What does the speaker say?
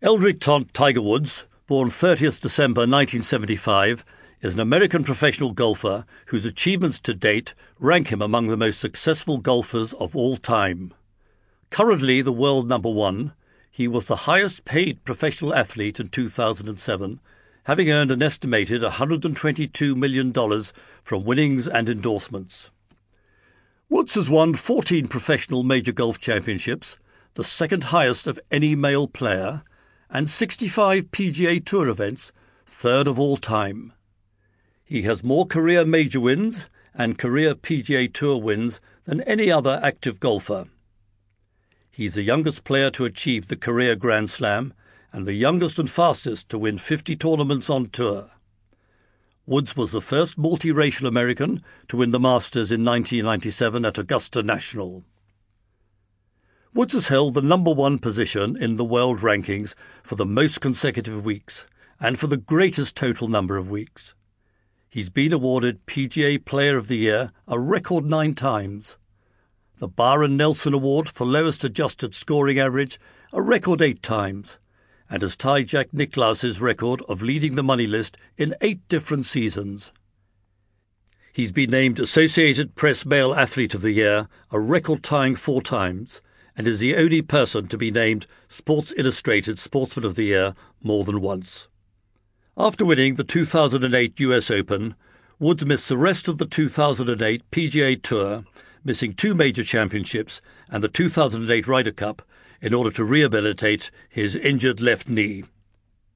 Eldrick Tiger Woods, born 30th December 1975, is an American professional golfer whose achievements to date rank him among the most successful golfers of all time. Currently the world number one, he was the highest paid professional athlete in 2007, having earned an estimated $122 million from winnings and endorsements. Woods has won 14 professional major golf championships, the second highest of any male player, and 65 PGA Tour events, third of all time. He has more career major wins and career PGA Tour wins than any other active golfer. He's the youngest player to achieve the career Grand Slam and the youngest and fastest to win 50 tournaments on tour. Woods was the first multiracial American to win the Masters in 1997 at Augusta National. Woods has held the number one position in the world rankings for the most consecutive weeks and for the greatest total number of weeks. He's been awarded PGA Player of the Year a record 9 times, the Byron Nelson Award for lowest adjusted scoring average a record 8 times, and has tied Jack Nicklaus's record of leading the money list in 8 different seasons. He's been named Associated Press Male Athlete of the Year a record-tying 4 times, and is the only person to be named Sports Illustrated Sportsman of the Year more than once. After winning the 2008 US Open, Woods missed the rest of the 2008 PGA Tour, missing 2 major championships and the 2008 Ryder Cup in order to rehabilitate his injured left knee.